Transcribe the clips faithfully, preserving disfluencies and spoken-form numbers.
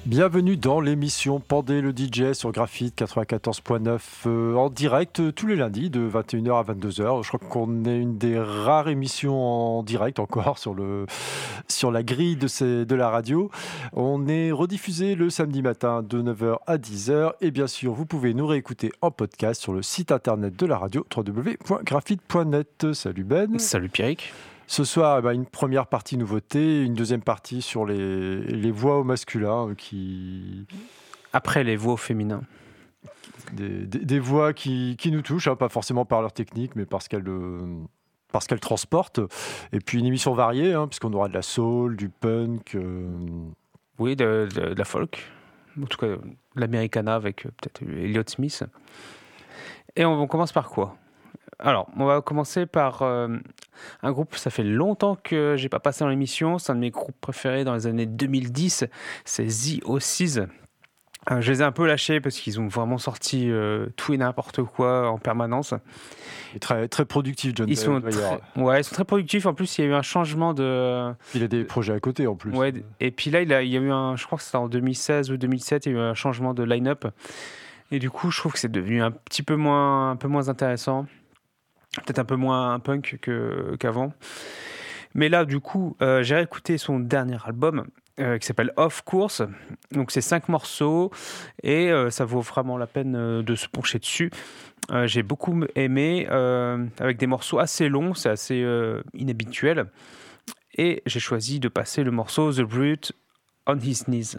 Bienvenue dans l'émission Pandé le D J sur Graphite quatre-vingt-quatorze point neuf euh, en direct euh, tous les lundis de vingt et une heures à vingt-deux heures. Je crois qu'on est une des rares émissions en direct encore sur, le, sur la grille de, ces, de la radio. On est rediffusé le samedi matin de neuf heures à dix heures et bien sûr vous pouvez nous réécouter en podcast sur le site internet de la radio w w w point graphite point net. Salut Ben. Salut Pierrick. Ce soir, eh ben, une première partie nouveauté, une deuxième partie sur les, les voix au masculin qui... Après les voix au féminin. Des, des, des voix qui, qui nous touchent, hein, pas forcément par leur technique, mais parce qu'elles, euh, parce qu'elles transportent. Et puis une émission variée, hein, puisqu'on aura de la soul, du punk... Euh... Oui, de, de, de la folk. En tout cas, de l'americana avec euh, peut-être Elliott Smith. Et on, on commence par quoi ? Alors, on va commencer par euh, un groupe, ça fait longtemps que j'ai pas passé dans l'émission, c'est un de mes groupes préférés dans les années deux mille dix, c'est The Ossies. Euh, je les ai un peu lâchés parce qu'ils ont vraiment sorti euh, tout et n'importe quoi en permanence. Et très, très productif, John. Ils sont très, ouais, ils sont très productifs. En plus, il y a eu un changement de... Il a des projets à côté, en plus. Ouais, et puis là, il, a, il y a eu un... Je crois que c'était en deux mille seize ou deux mille sept, il y a eu un changement de line-up. Et du coup, je trouve que c'est devenu un petit peu moins, un peu moins intéressant. Peut-être un peu moins punk que, qu'avant. Mais là, du coup, euh, j'ai réécouté son dernier album euh, qui s'appelle Off Course. Donc, c'est cinq morceaux et euh, ça vaut vraiment la peine euh, de se pencher dessus. Euh, j'ai beaucoup aimé, euh, avec des morceaux assez longs, c'est assez euh, inhabituel. Et j'ai choisi de passer le morceau The Brute on His Knees.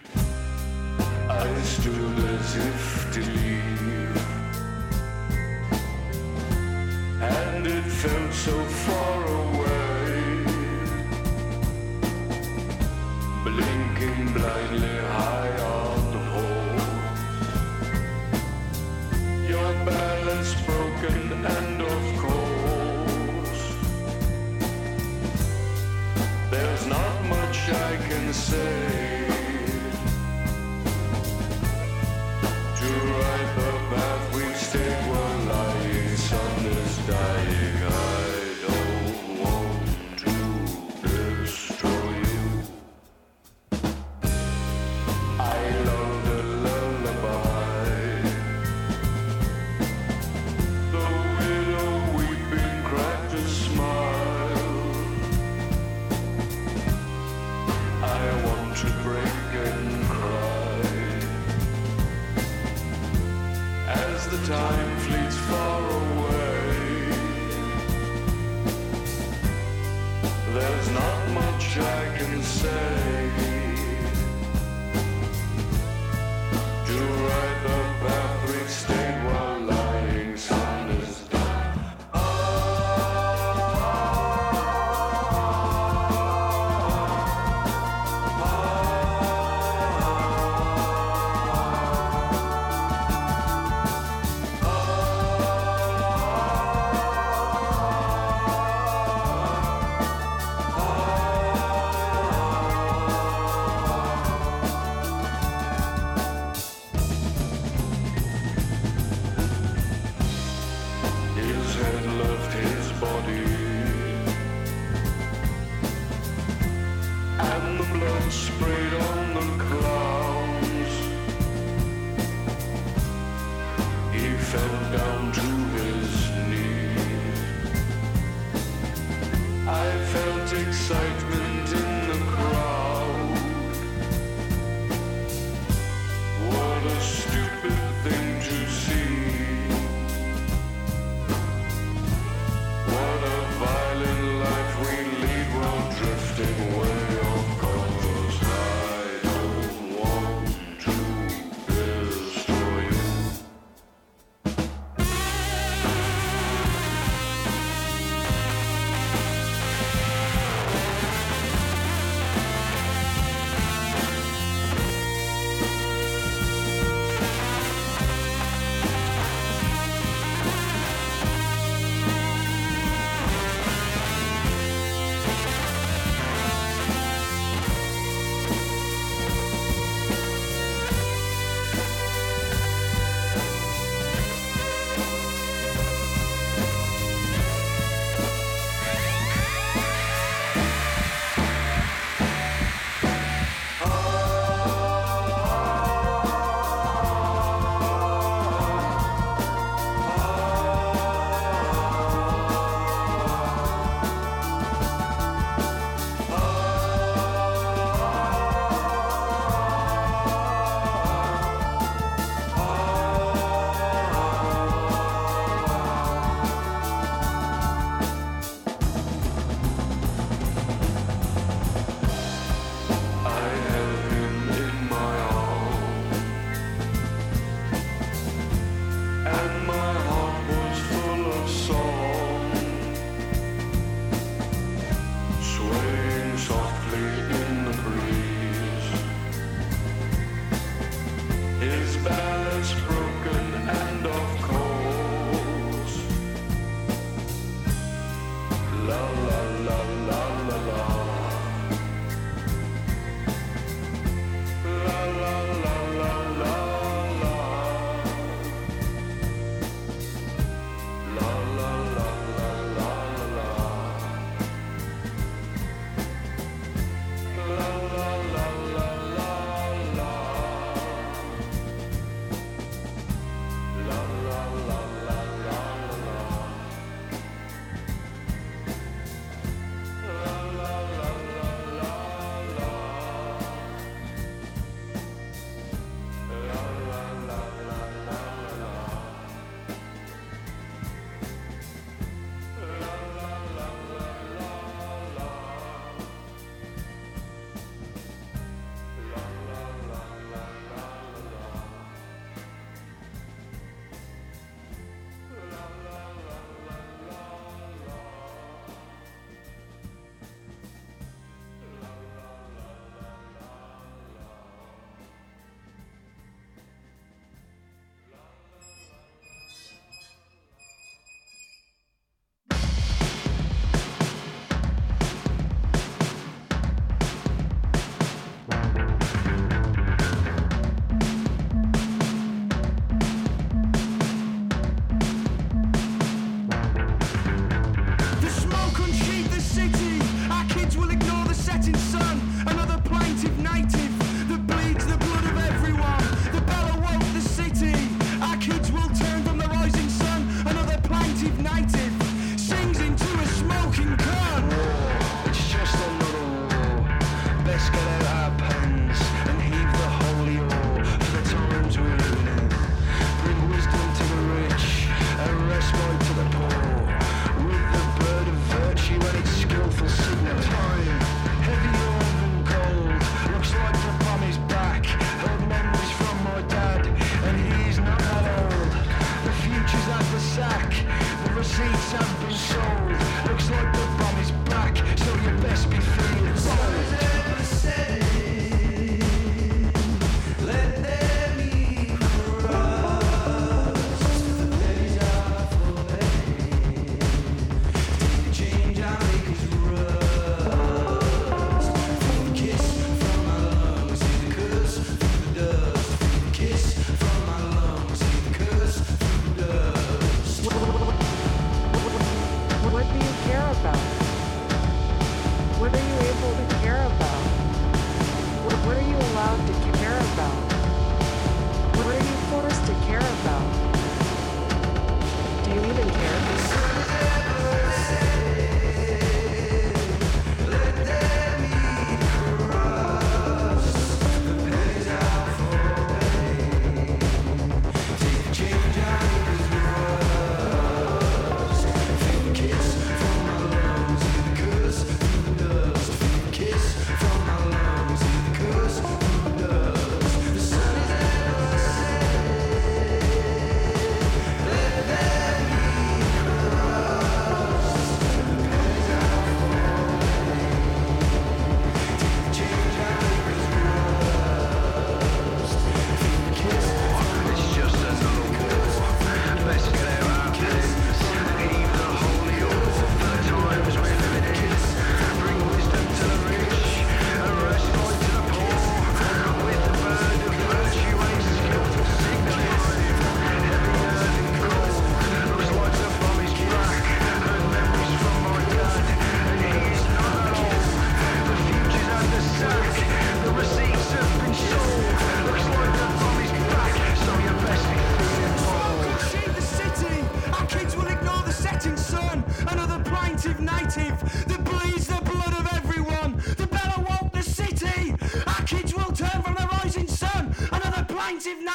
I stood as if to leave. And it felt so far away, blinking blindly high on the hole. Your balance broken and of course there's not much I can say to right the path we've stayed while lying sun is dying. I don't want to destroy you. I love the lullaby. The widow weeping cracked a smile. I want to break and cry as the time fleets far away. There's not much I can say to ride the path we've stayed while lying sun is down. Ah,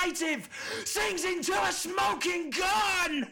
native sings into a smoking gun.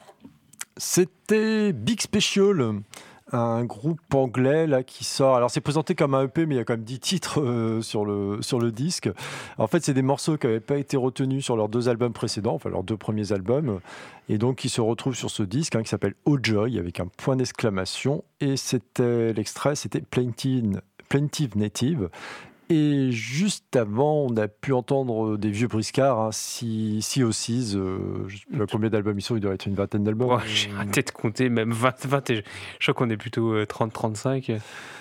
C'était Big Special, un groupe anglais là qui sort. Alors c'est présenté comme un E P, mais il y a quand même dix titres euh, sur le sur le disque. En fait, c'est des morceaux qui n'avaient pas été retenus sur leurs deux albums précédents, enfin leurs deux premiers albums, et donc qui se retrouvent sur ce disque hein, qui s'appelle Oh Joy avec un point d'exclamation. Et c'était l'extrait, c'était Plaintive, Plaintive Native. Et juste avant, on a pu entendre des vieux briscards, hein, Sea O Seas. Euh, je sais pas combien d'albums ils sont, il doit être une vingtaine d'albums. Ouais, j'ai arrêté de compter, même vingt, vingt et je crois qu'on est plutôt euh, trente trente-cinq.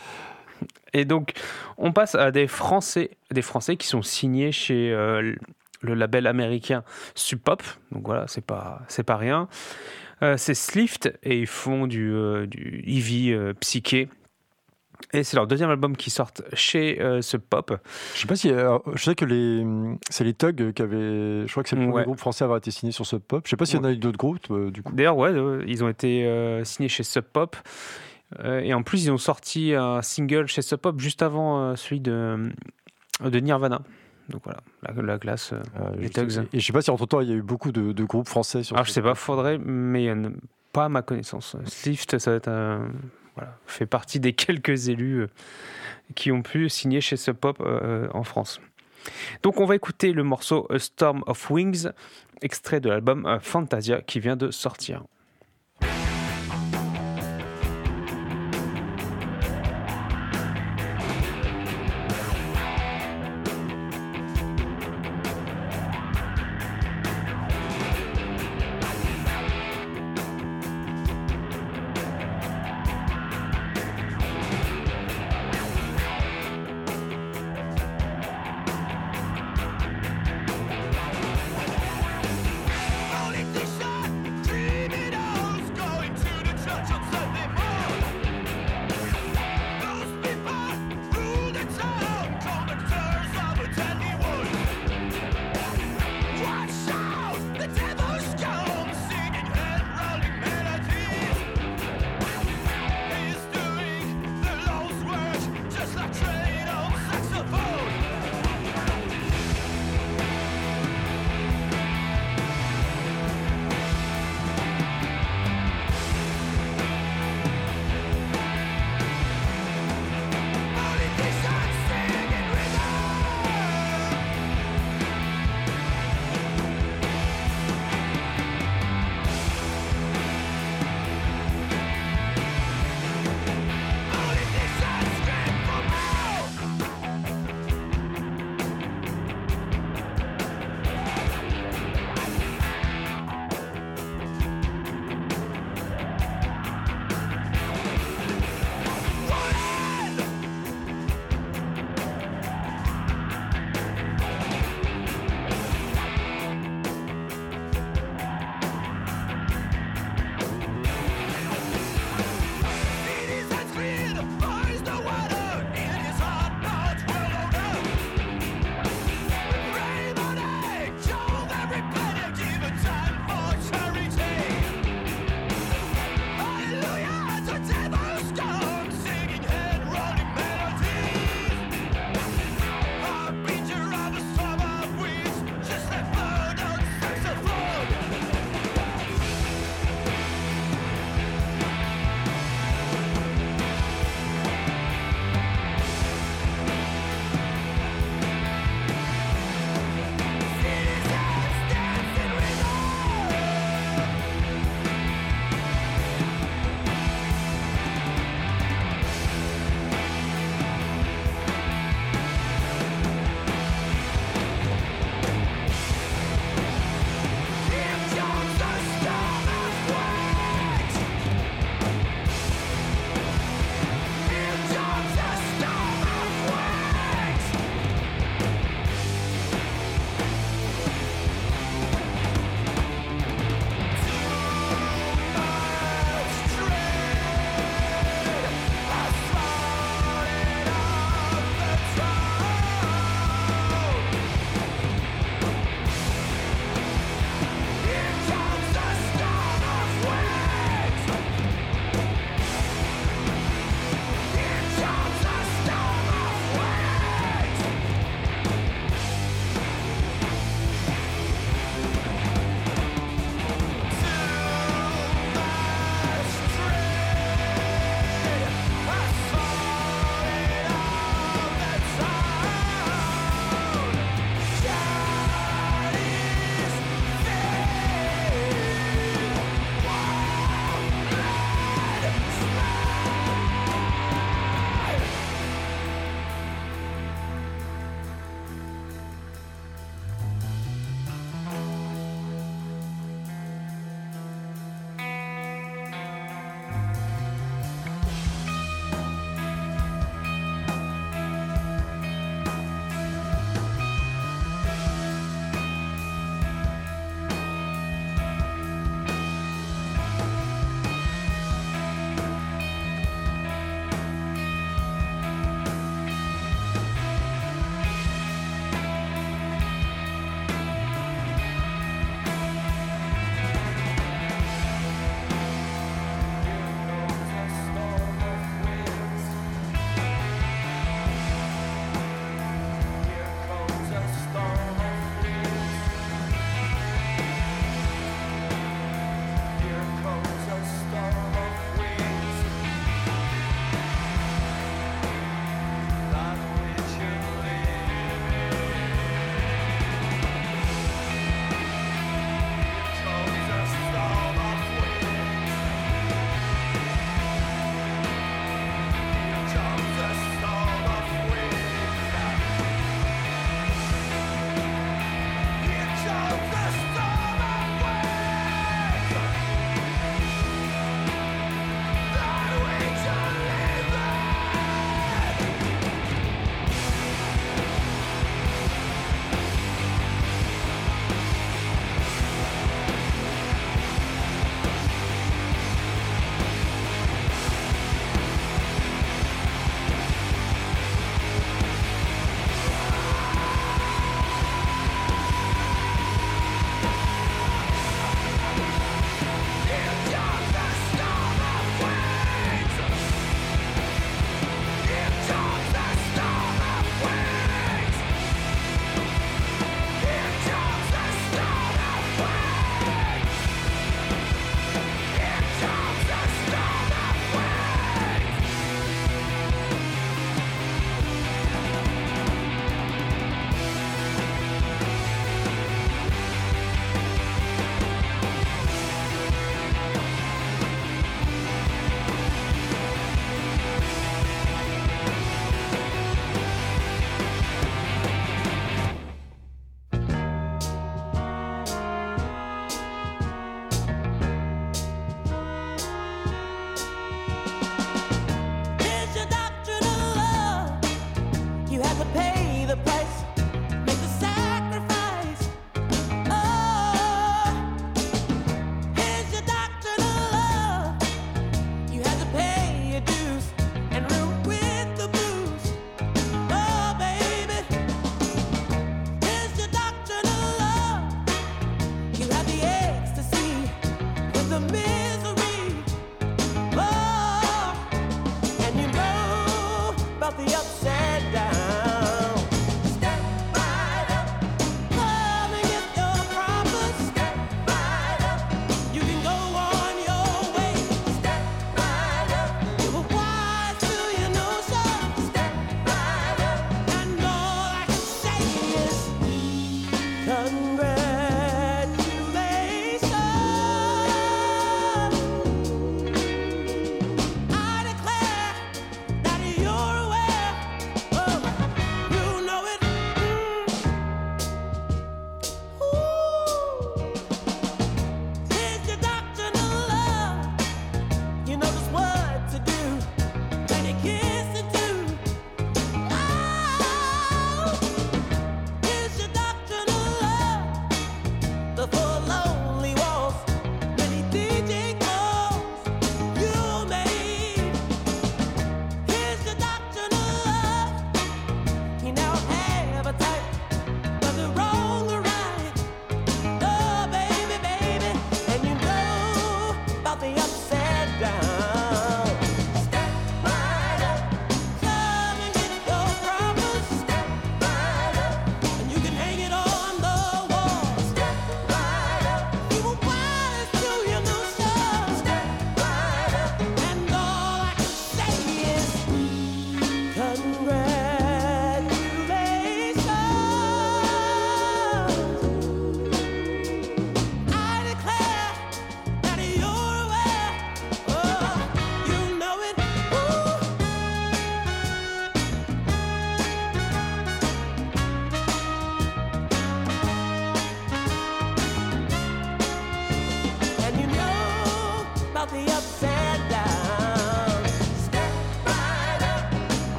Et donc, on passe à des Français, des Français qui sont signés chez euh, le label américain Sub Pop. Donc voilà, c'est pas, c'est pas rien. Euh, c'est Slift et ils font du, euh, du heavy euh, psyché. Et c'est leur deuxième album qui sort chez euh, Sub Pop. Je sais pas si, euh, je sais que les, c'est les Tugs qui avaient, je crois que c'est le premier ouais. groupe français à avoir été signé sur Sub Pop. Je sais pas s'il y en a eu d'autres groupes euh, du coup. D'ailleurs, ouais, euh, ils ont été euh, signés chez Sub Pop. Euh, et en plus, ils ont sorti un single chez Sub Pop juste avant euh, celui de, de Nirvana. Donc voilà, la, la classe, euh, euh, les Tugs. Sais, et je sais pas si entre temps il y a eu beaucoup de, de groupes français sur. Alors je sais pas, faudrait, mais euh, pas à ma connaissance. Slift, ça va être un. Voilà, fait partie des quelques élus euh, qui ont pu signer chez Sub Pop euh, en France. Donc on va écouter le morceau A Storm of Wings, extrait de l'album euh, Fantasia qui vient de sortir. Only this shot, dreaming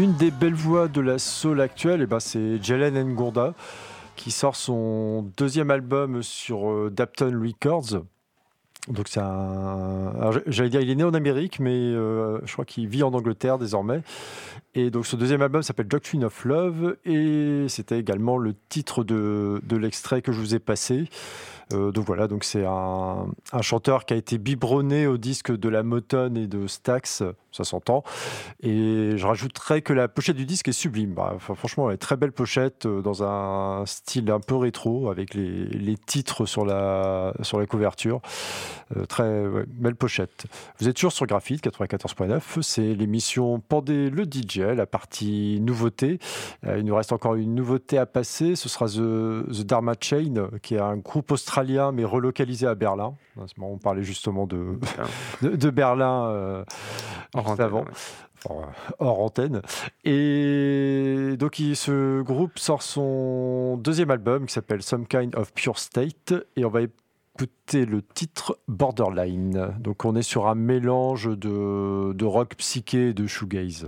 une des belles voix de la soul actuelle, eh ben, c'est Jalen Ngonda, qui sort son deuxième album sur euh, Dapton Records. Donc c'est un... Alors, j'allais dire, il est né en Amérique, mais euh, je crois qu'il vit en Angleterre désormais. Et donc ce deuxième album s'appelle Doctrine of Love, et c'était également le titre de, de l'extrait que je vous ai passé. Euh, donc voilà, donc c'est un, un chanteur qui a été biberonné au disque de la Motown et de Stax, ça s'entend. Et je rajouterais que la pochette du disque est sublime. Bah, enfin, franchement, elle est très belle pochette euh, dans un style un peu rétro avec les, les titres sur la, sur la couverture. Euh, très ouais, belle pochette. Vous êtes toujours sur Graphite quatre-vingt-quatorze point neuf, c'est l'émission Pandé le D J, la partie nouveauté. Euh, il nous reste encore une nouveauté à passer, ce sera The, The Dharma Chain, qui est un groupe australien mais relocalisé à Berlin. On parlait justement de, de, de Berlin euh, hors juste antenne, avant. ouais. Hors, hors antenne. Et donc il, ce groupe sort son deuxième album qui s'appelle Some Kind of Pure State, et on va écouter le titre Borderline. Donc on est sur un mélange de, de rock psyché et de shoegaze.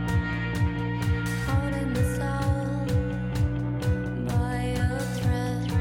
Holding the soul by a thread.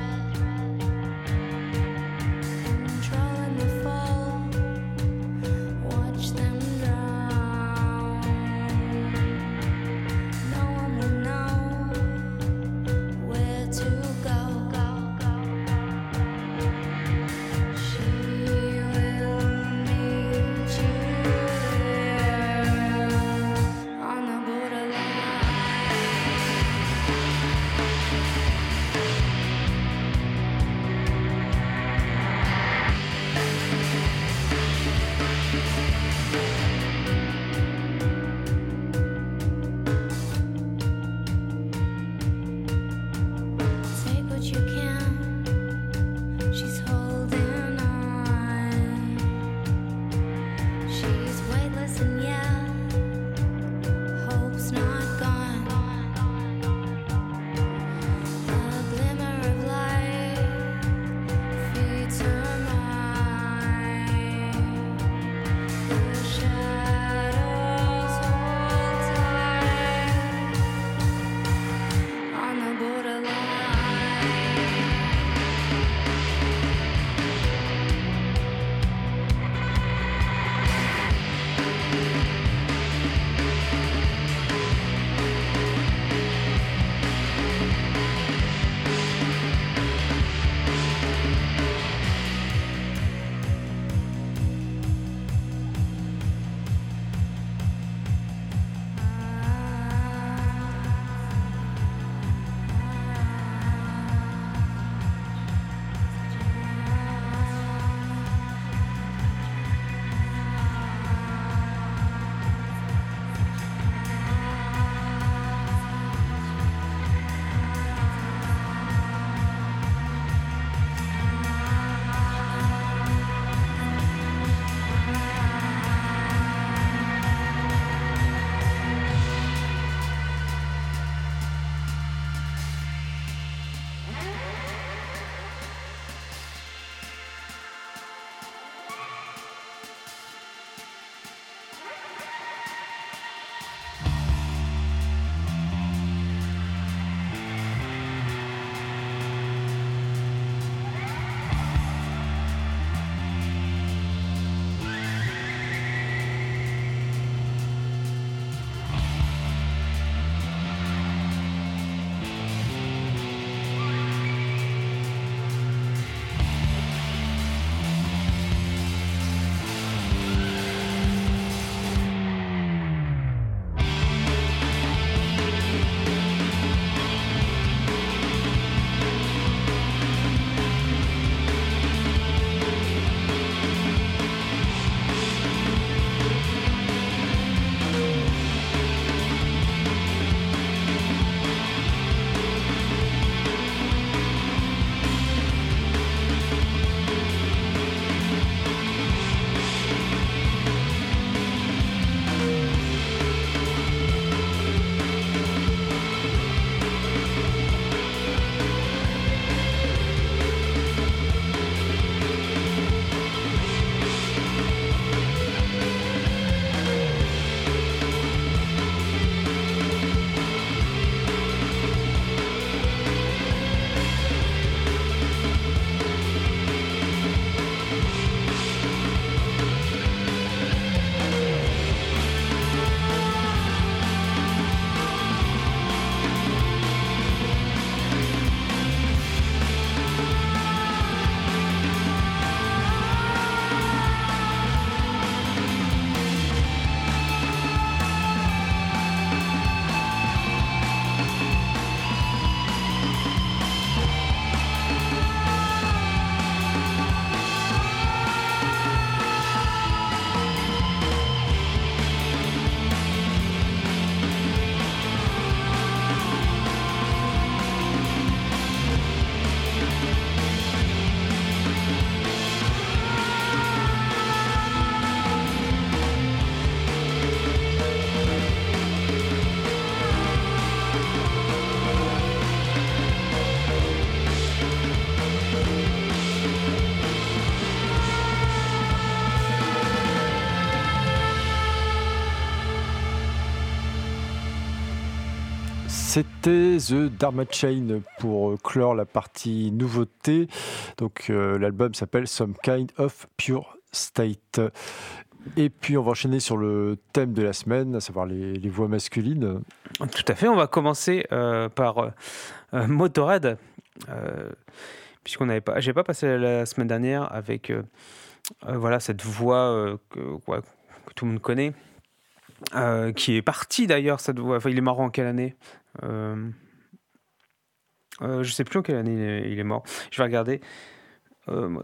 C'était The Dharma Chain pour clore la partie nouveauté. Donc euh, l'album s'appelle Some Kind of Pure State. Et puis on va enchaîner sur le thème de la semaine, à savoir les, les voix masculines. Tout à fait, on va commencer euh, par euh, Motorhead. Euh, puisqu'on n'avait pas, j'ai pas passé la semaine dernière avec euh, euh, voilà cette voix euh, que, ouais, que tout le monde connaît, euh, qui est partie d'ailleurs cette voix. Enfin, il est mort en quelle année euh, euh, Je sais plus en quelle année il est, il est mort. Je vais regarder. Euh,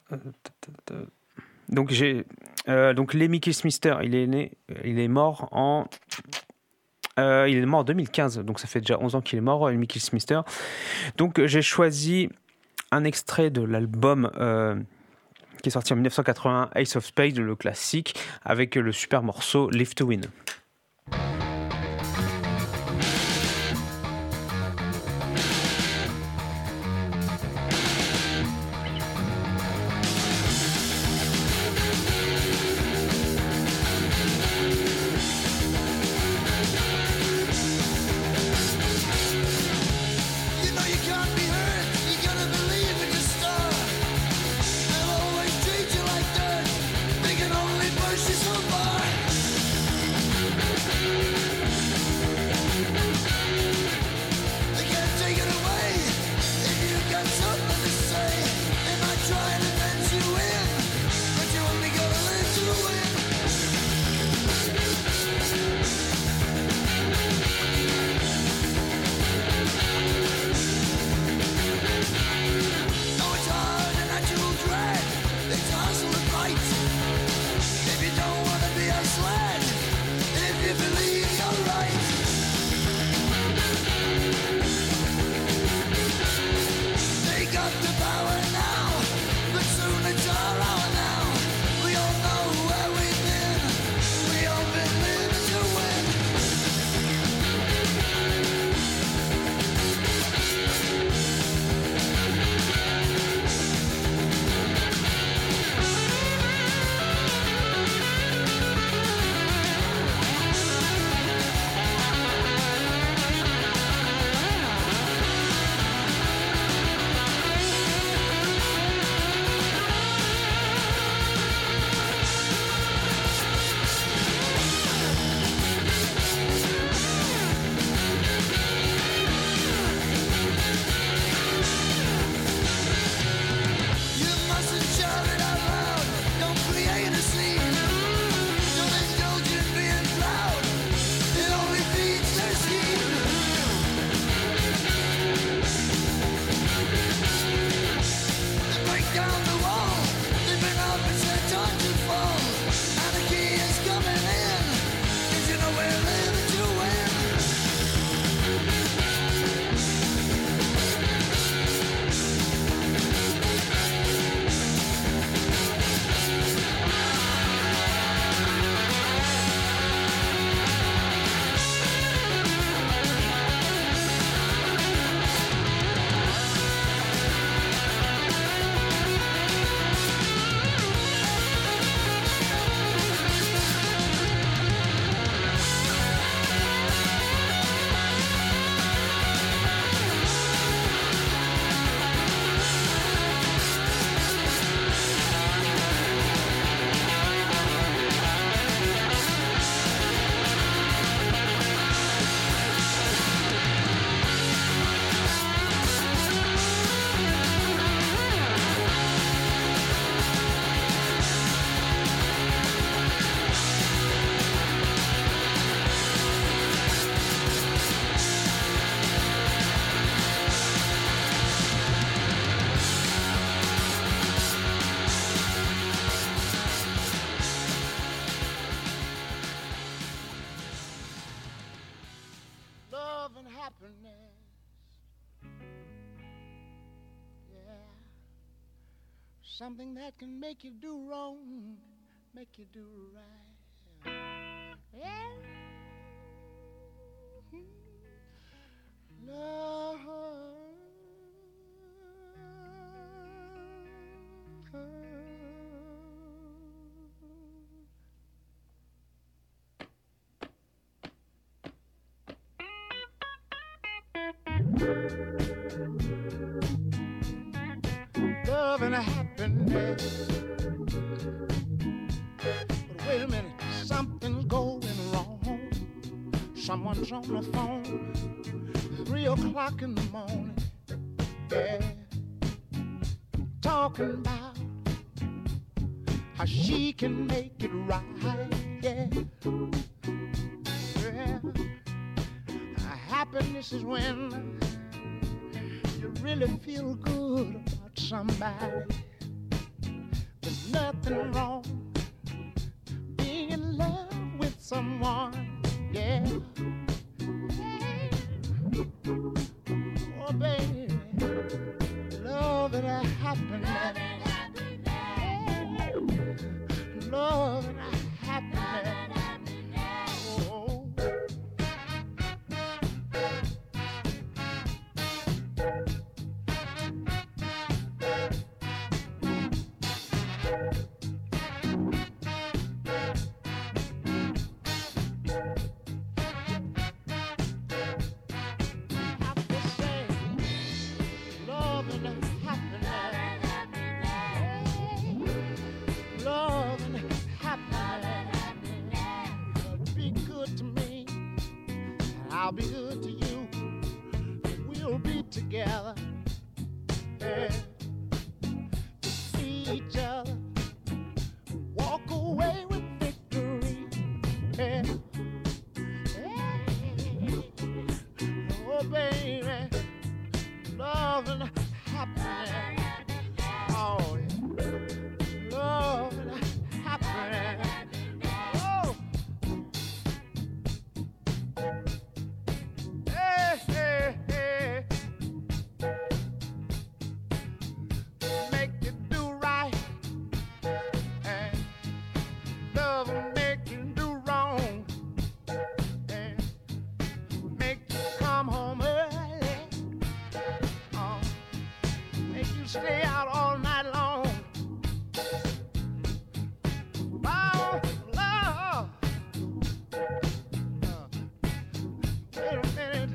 donc j'ai euh, donc Lemmy Kilmister. Il est né, il est mort en euh, il est mort en deux mille quinze. Donc ça fait déjà onze ans qu'il est mort, Lemmy Kilmister. Donc j'ai choisi un extrait de l'album euh, qui est sorti en dix-neuf cent quatre-vingt-un, Ace of Spades, le classique, avec le super morceau Live to Win. Something that can make you do wrong, make you do right. Yeah. Love. Love and happiness. But wait a minute, something's going wrong. Someone's on the phone, three o'clock in the morning, yeah, talking about how she can make it right, yeah. Yeah. Happiness is when you really feel good about somebody. There's nothing wrong being in love with someone, yeah. Oh, baby, love and happiness. Love and happiness. Oh. I'll be good to you. We'll be together. Yeah. To see each other. Walk away with victory. Yeah. Yeah. Oh, baby. Love and happiness. Oh, yeah. Love and happiness. Oh. Hey, hey, hey. Make you do right, and love will make you do wrong, and make you come home early, uh, make you stay out all night long. Oh, love. Uh, wait a minute.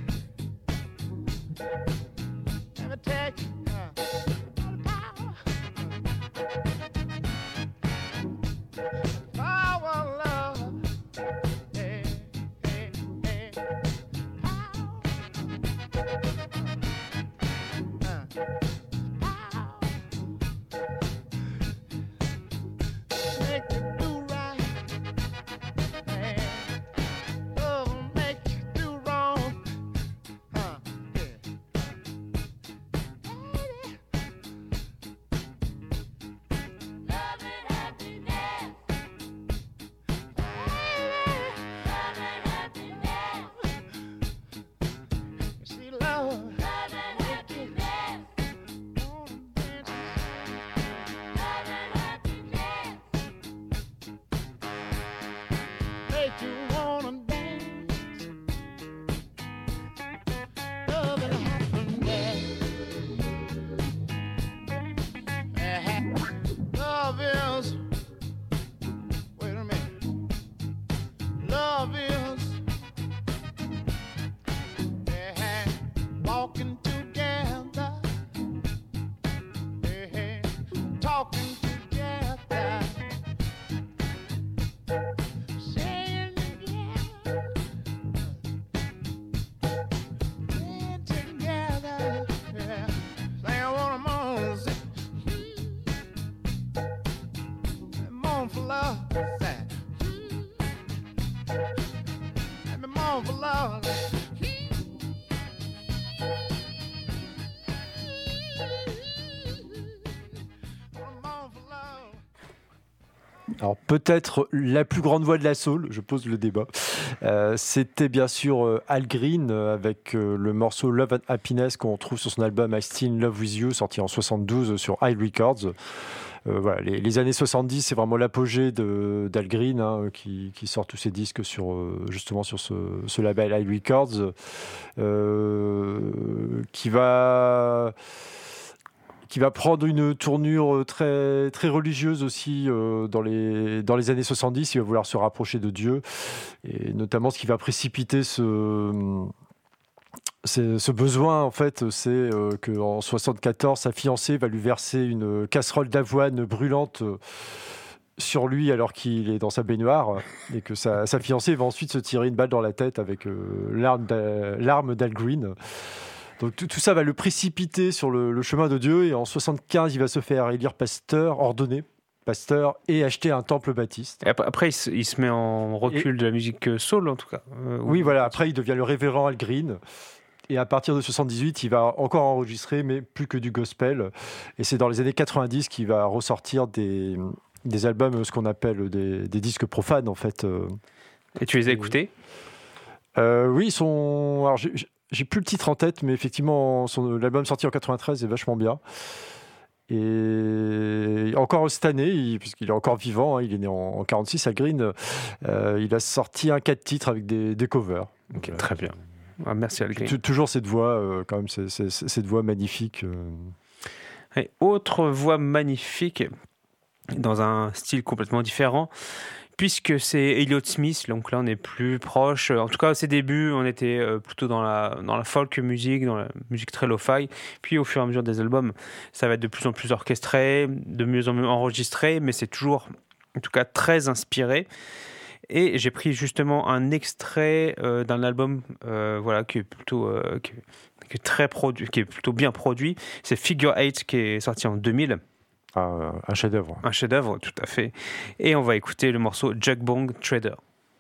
Let me tell you, uh, power, love, hey, hey, hey, power, uh, power, make you do right, and love will make you do wrong, huh, yeah. See, love, make you wanna dance, love and happiness. Love is, wait a minute, love is, yeah, walking together, yeah, talking together, saying together, saying together, yeah, saying what I'm on, say, moan for love, say, let me moan for love. Alors peut-être la plus grande voix de la soul, je pose le débat. Euh, c'était bien sûr euh, Al Green euh, avec euh, le morceau Love and Happiness qu'on trouve sur son album I Still in Love with You, sorti en soixante-douze sur High Records. Euh, voilà, les, les années soixante-dix, c'est vraiment l'apogée de, d'Al Green, hein, qui, qui sort tous ses disques sur, euh, justement sur ce, ce label High Records, euh, qui va... qui va prendre une tournure très, très religieuse aussi euh, dans, les, dans les années soixante-dix. Il va vouloir se rapprocher de Dieu, et notamment ce qui va précipiter ce, c'est, ce besoin, en fait, c'est euh, qu'en soixante-quatorze, sa fiancée va lui verser une casserole d'avoine brûlante euh, sur lui alors qu'il est dans sa baignoire et que sa, sa fiancée va ensuite se tirer une balle dans la tête avec euh, l'arme, d'Al, l'arme d'Al Green. Donc tout, tout ça va le précipiter sur le, le chemin de Dieu et en soixante-quinze, il va se faire élire pasteur, ordonné pasteur et acheter un temple baptiste. Et après, il se, il se met en recul et, de la musique soul en tout cas. Euh, oui, voilà. Après, il devient le révérend Al Green. Et à partir de soixante-dix-huit, il va encore enregistrer, mais plus que du gospel. Et c'est dans les années quatre-vingt-dix qu'il va ressortir des, des albums, ce qu'on appelle des, des disques profanes, en fait. Et tu les as écoutés ? euh, Oui, ils sont... Alors, j'ai, j'ai plus le titre en tête, mais effectivement, son, l'album sorti en quatre-vingt-treize est vachement bien. Et encore cette année, il, puisqu'il est encore vivant, hein, il est né en, en quarante-six à Green, euh, il a sorti un quatre titres avec des, des covers. Okay, très bien. Ah, merci Al Green. T- toujours cette voix, euh, quand même, c'est, c'est, c'est, cette voix magnifique. Euh. Et autre voix magnifique, dans un style complètement différent, puisque c'est Elliott Smith, donc là on est plus proche, en tout cas à ses débuts on était plutôt dans la, dans la folk music, dans la musique très lo-fi, puis au fur et à mesure des albums ça va être de plus en plus orchestré, de mieux en mieux enregistré, mais c'est toujours en tout cas très inspiré. Et j'ai pris justement un extrait euh, d'un album euh, voilà, qui est plutôt euh, qui, qui est très produit, qui est plutôt bien produit, c'est Figure Eight qui est sorti en deux mille. Ah, un chef-d'œuvre. Un chef-d'œuvre, tout à fait. Et on va écouter le morceau Jukbong Trader.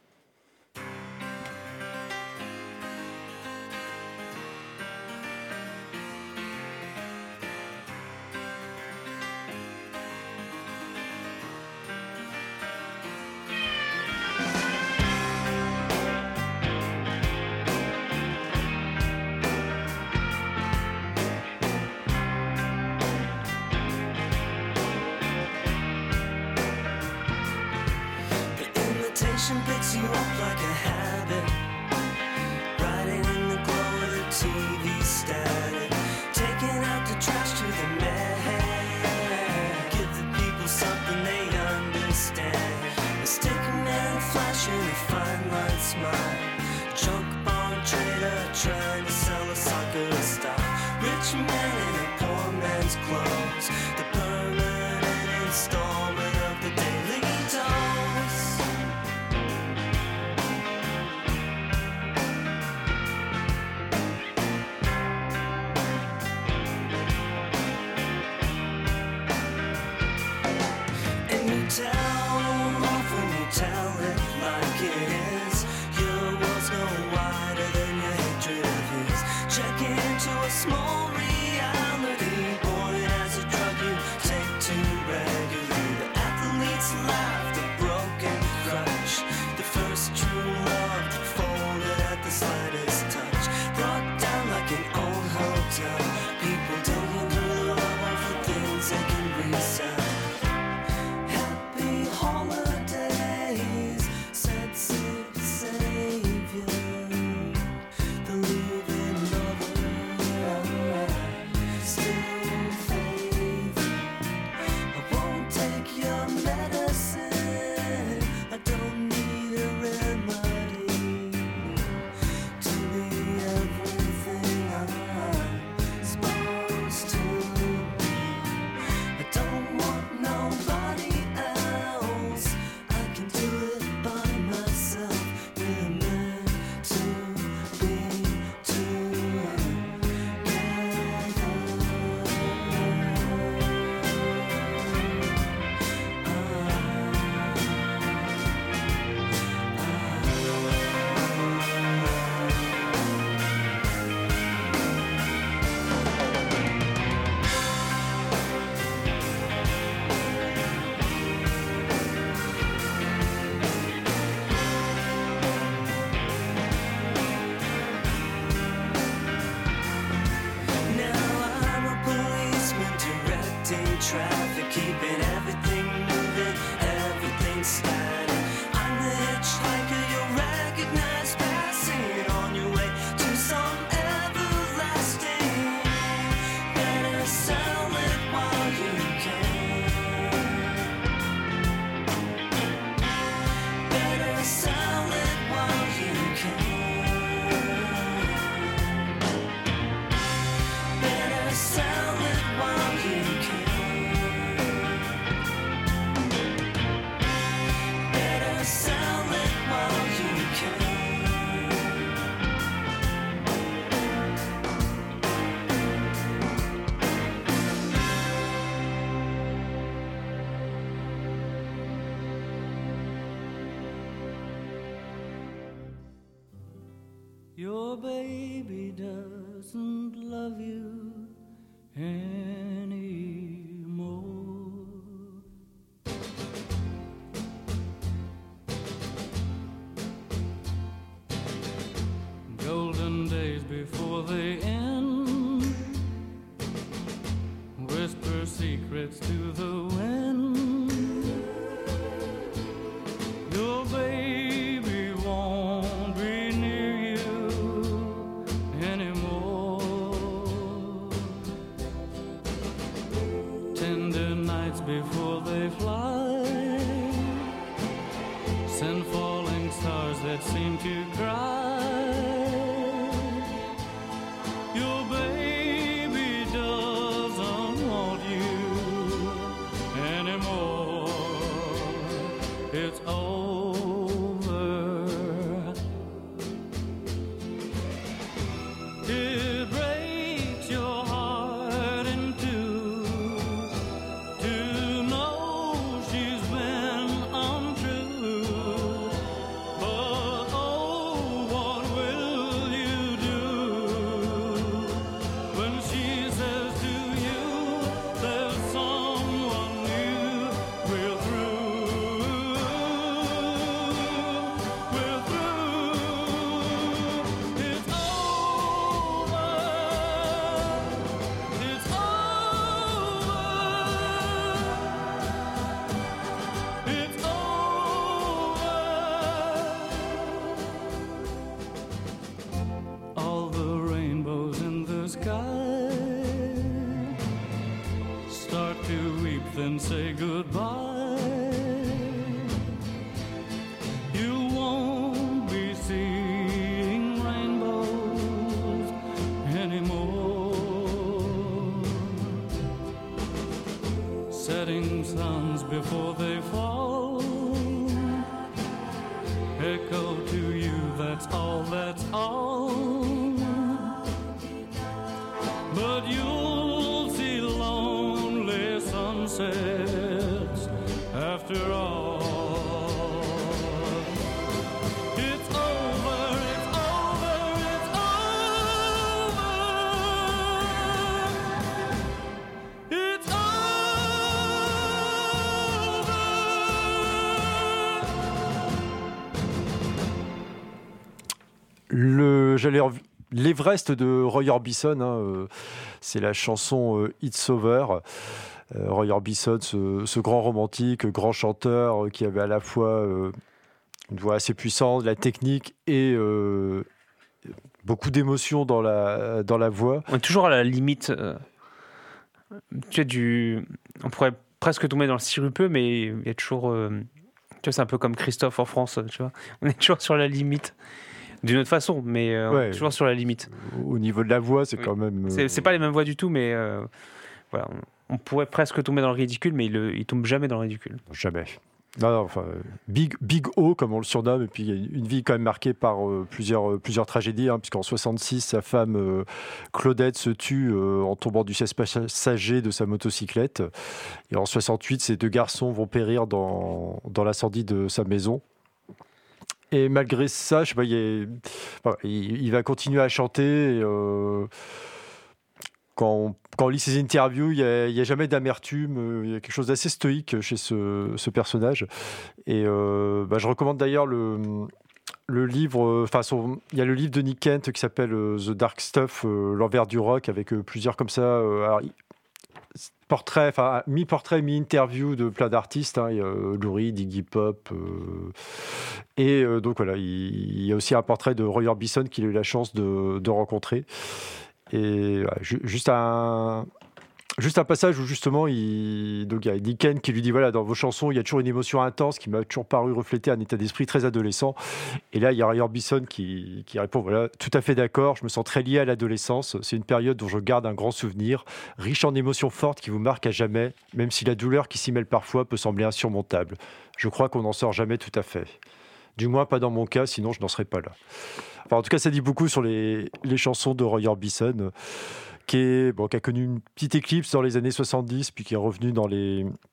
Picks you up like a habit, riding in the glow of the T V static, taking out the trash to the man, give the people something they understand, a sticky man, a flash and a fine line smile, junk bond trader trying to sell a soccer stock, rich man in a poor man's clothes, the permanent installment of the daily dose. Tell off when you tell it like it is. Your world's no wider than your hatred of his. Check into a small reality. Born as a drug you take too regularly. The athlete's laugh, the broken crutch. The first true love folded at the slightest touch. Brought down like an old hotel. People digging through the rubble for things they can resell. Holiday Your baby doesn't love you anymore. Golden days before they end, whisper secrets to the wind. Your baby won't be near you anymore. Tender nights before they fly, send falling stars that seem to cry. Your baby doesn't want you anymore. It's over. It breaks your heart in two to know she's been untrue. But oh, what will you do when she says to you there's someone new? We're through. We're through. It's over. It's over. It's over. All the rainbows in the sky start to weep, then say goodbye. You won't be seeing rainbows anymore. Setting suns before they fall echo to you, that's all, that's all. But you'll see lonely sunsets after all. It's over, it's over, it's over. It's over. Le, j'allais rev- L'Everest de Roy Orbison, hein, euh, c'est la chanson euh, It's Over. Euh, Roy Orbison, ce, ce grand romantique, grand chanteur euh, qui avait à la fois euh, une voix assez puissante, la technique et euh, beaucoup d'émotions dans la, dans la voix. On est toujours à la limite. euh, tu sais, du. On pourrait presque tomber dans le sirupeux, mais il y a toujours. euh, tu vois, c'est un peu comme Christophe en France, tu vois. On est toujours sur la limite. D'une autre façon, mais euh, on Ouais. est toujours sur la limite. Au niveau de la voix, c'est Oui. quand même... euh, C'est, c'est pas les mêmes voix du tout, mais euh, voilà, on, on pourrait presque tomber dans le ridicule, mais il, le- il tombe jamais dans le ridicule. Jamais. Non, non, enfin, euh, Big, Big O, comme on le surnomme, et puis il y a une vie quand même marquée par euh, plusieurs, euh, plusieurs tragédies, hein, puisqu'en soixante-six, sa femme euh, Claudette se tue euh, en tombant du siège passager de sa motocyclette. Et en soixante-huit, ces deux garçons vont périr dans, dans l'incendie de sa maison. Et malgré ça, je sais pas, il, est- enfin, il, il va continuer à chanter. Et, euh, quand, on, quand on lit ses interviews, il n'y a, il y a jamais d'amertume. euh, Il y a quelque chose d'assez stoïque chez ce, ce personnage. Et euh, bah, je recommande d'ailleurs le, le livre. Enfin, son- il y a le livre de Nick Kent qui s'appelle euh, The Dark Stuff, euh, l'envers du rock, avec euh, plusieurs comme ça. euh, alors, il- portrait, enfin mi-portrait, mi-interview de plein d'artistes. Hein. Il y a euh, Lou Reed, Iggy Pop. euh, et euh, donc voilà, il, il y a aussi un portrait de Roy Orbison qu'il a eu la chance de, de rencontrer. Et voilà, ju- juste un. Juste un passage où justement, il, donc il y a Nick Kent qui lui dit voilà, dans vos chansons, il y a toujours une émotion intense qui m'a toujours paru refléter un état d'esprit très adolescent. Et là, il y a Roy Orbison qui, qui répond voilà, tout à fait d'accord, je me sens très lié à l'adolescence. C'est une période dont je garde un grand souvenir, riche en émotions fortes qui vous marquent à jamais, même si la douleur qui s'y mêle parfois peut sembler insurmontable. Je crois qu'on n'en sort jamais tout à fait. Du moins, pas dans mon cas, sinon je n'en serais pas là. Enfin, en tout cas, ça dit beaucoup sur les, les chansons de Roy Orbison. Qui, est, bon, qui a connu une petite éclipse dans les années soixante-dix, puis qui est revenu dans les,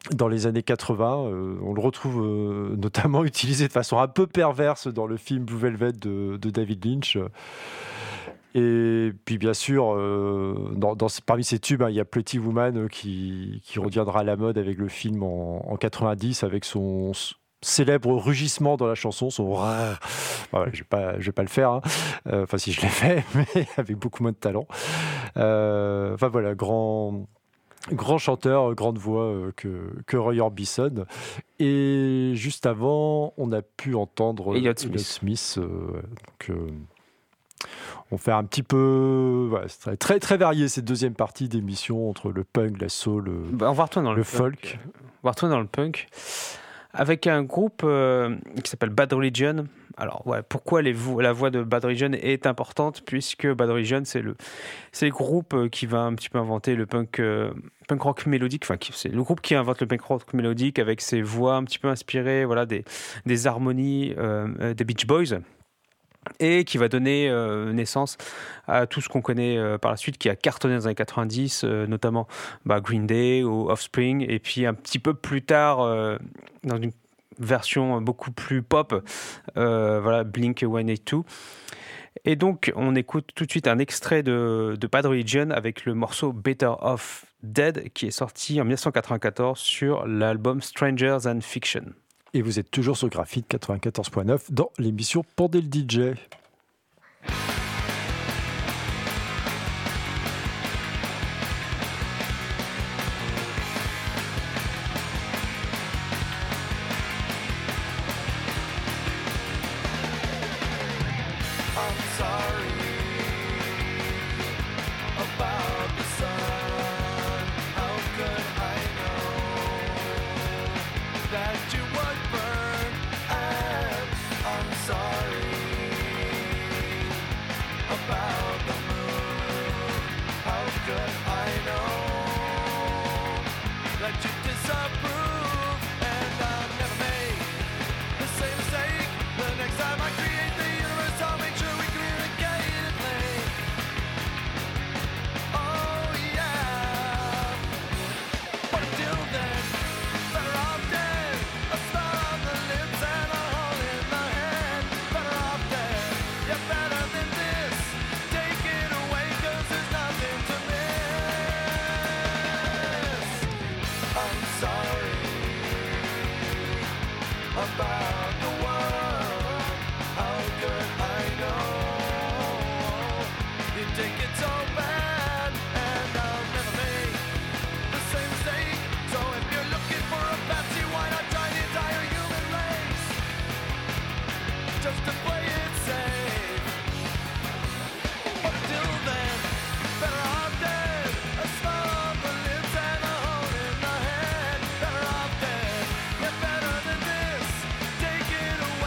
dans les années quatre-vingts. Euh, on le retrouve euh, notamment utilisé de façon un peu perverse dans le film Blue Velvet de, de David Lynch. Et puis bien sûr, euh, dans, dans, parmi ces tubes, hein, il y a Pretty Woman qui, qui reviendra à la mode avec le film en, en quatre-vingt-dix, avec son célèbre rugissement dans la chanson, son rah. Voilà, je ne vais pas le faire, hein. euh, enfin si je l'ai fait, mais avec beaucoup moins de talent. Euh, enfin voilà, grand... Grand chanteur, grande voix euh, que, que Roy Orbison. Et juste avant, on a pu entendre Elliott Elliott Smith. Smith. Euh, donc, euh, on fait un petit peu... Voilà, c'est très, très, très varié cette deuxième partie d'émission entre le punk, la soul, le, Bah, on va retourner dans le, le punk. folk. On va retourner dans le punk avec un groupe euh, qui s'appelle Bad Religion. Alors, ouais, pourquoi les vo- la voix de Bad Religion est importante, puisque Bad Religion, c'est le, c'est le groupe euh, qui va un petit peu inventer le punk, euh, punk rock mélodique. Enfin, qui- c'est le groupe qui invente le punk rock mélodique avec ses voix un petit peu inspirées, voilà, des, des harmonies euh, euh, des Beach Boys. Et qui va donner euh, naissance à tout ce qu'on connaît euh, par la suite, qui a cartonné dans les années quatre-vingt-dix, euh, notamment bah, Green Day ou Offspring, et puis un petit peu plus tard, euh, dans une version beaucoup plus pop, euh, voilà, Blink cent quatre-vingt-deux. Et donc, on écoute tout de suite un extrait de, de Bad Religion avec le morceau Better Off Dead, qui est sorti en dix-neuf cent quatre-vingt-quatorze sur l'album Strangers and Fiction. Et vous êtes toujours sur Graphite quatre-vingt-quatorze point neuf dans l'émission Pendez le D J. I'm sorry about the sun. How could I know that you would burn? And I'm sorry about the moon. How could I know that you disapprove? And I'll never make the same mistake the next time I create the universe. I'll make sure we communicate and play. Oh yeah. But until then, better off dead. A star on the lips and a hole in the head. Better off dead. You're better than this. Take it away, 'cause there's nothing to miss. I'm sorry about the world. How could I know? You take it so bad, and I'll never make the same mistake. So if you're looking for a Patsy, why not try the entire human race? Just to play it safe. But until then, better off dead. A smile on the lips and a hole in the head. Better off dead. You're better than this. Take it away.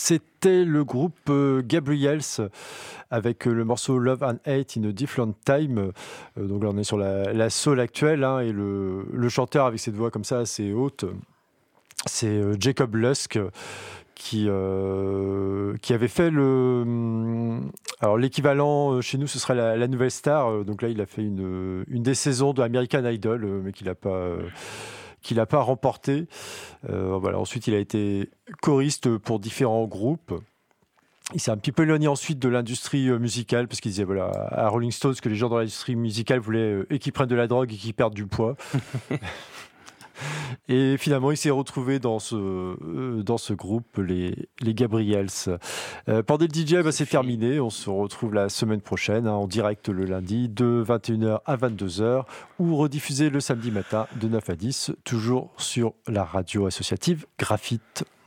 C'était le groupe euh, Gabriels avec euh, le morceau Love and Hate in a Different Time. Euh, donc là, on est sur la, la soul actuelle hein, et le, le chanteur avec cette voix comme ça assez haute, c'est euh, Jacob Lusk qui, euh, qui avait fait le... Alors l'équivalent chez nous, ce serait la, la Nouvelle Star. Donc là, il a fait une, une des saisons de American Idol, mais qu'il n'a pas... Euh, qu'il n'a pas remporté. Euh, voilà. Ensuite, il a été choriste pour différents groupes. Il s'est un petit peu éloigné ensuite de l'industrie musicale parce qu'il disait voilà, à Rolling Stones que les gens dans l'industrie musicale voulaient et qu'ils prennent de la drogue et qu'ils perdent du poids. Et finalement, il s'est retrouvé dans ce, euh, dans ce groupe, les, les Gabriels. Euh, Pendant le D J, bah, c'est terminé. On se retrouve la semaine prochaine, hein, en direct le lundi, de vingt et une heures à vingt-deux heures, ou rediffusé le samedi matin de neuf à dix, toujours sur la radio associative Graphite.